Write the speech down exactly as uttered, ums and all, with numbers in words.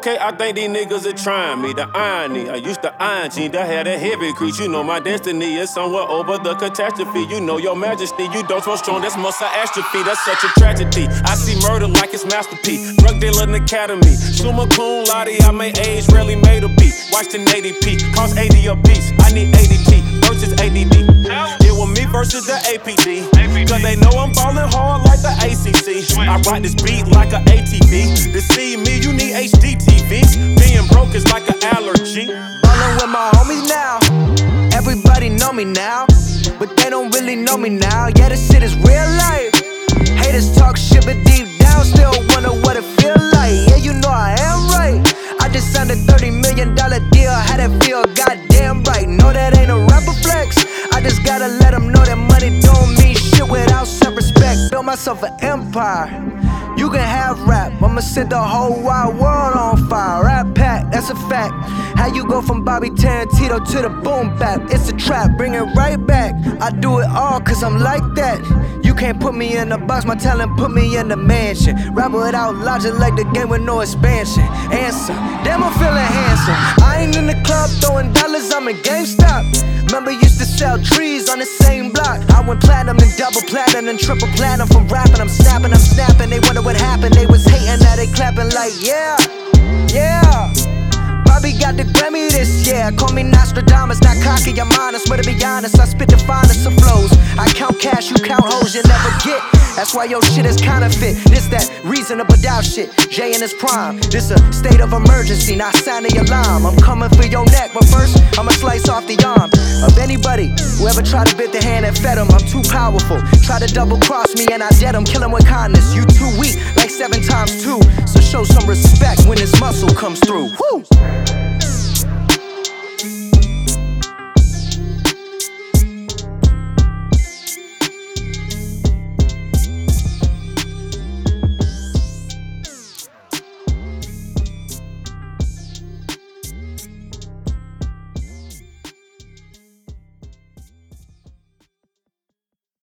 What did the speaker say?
okay, I think these niggas are trying me. The irony, I used to iron jeans that had a heavy crease. You know my destiny is somewhere over the catastrophe. You know your majesty, you don't so strong, that's muscle atrophy. That's such a tragedy. I see murder like it's masterpiece. Drug dealer in the academy. Summa cum laude, I made age, rarely made a beat. Watched an eighty p, cost eighty a piece. I need A D T versus A D D. It was me versus the A P D. Cause they know I'm ballin' hard like the A C C. I ride this beat like a A T V. To see me, you need H D T V. Being broke is like an allergy. Ballin' with my homies now. Everybody know me now, but they don't really know me now. Yeah, this shit is real life. Haters talk shit, but deep down still wonder what it feel like. Yeah, you know I am right. I just signed a thirty million dollar deal. How that feel? Goddamn right. No, that ain't a rapper flex. I just gotta let them know that money don't mean shit without self-respect. Built myself an empire. You can have rap, I'ma set the whole wide world on fire. Rap pack, that's a fact. How you go from Bobby Tarantino to the boom bap? It's a trap, bring it right back. I do it all cause I'm like that. You can't put me in a box, my talent put me in the mansion. Rap without logic like the game with no expansion. Answer, damn I'm feeling handsome. I ain't in the club throwing dollars, I'm in GameStop. Remember used to sell trees on the same block. I went platinum and double platinum and triple platinum from rapping. I'm snapping, I'm snapping, they wonder what happened. They was hating, now they clapping like yeah, yeah. Bobby got the Grammy this year. Call me Nostradamus, not cocky, I'm honest. But to be honest, I spit the finest of flows. I count cash, you count hoes, you never get. That's why your shit is counterfeit. This that reasonable doubt shit. Jay in his prime. This a state of emergency, not sound the alarm. I'm coming for your neck, but first I'ma slice off the arm of anybody who ever tried to bit the hand and fed him. I'm too powerful. Try to double cross me and I dead him. Kill him with kindness. You too weak, like seven times two. So show some respect when this muscle comes through. Woo!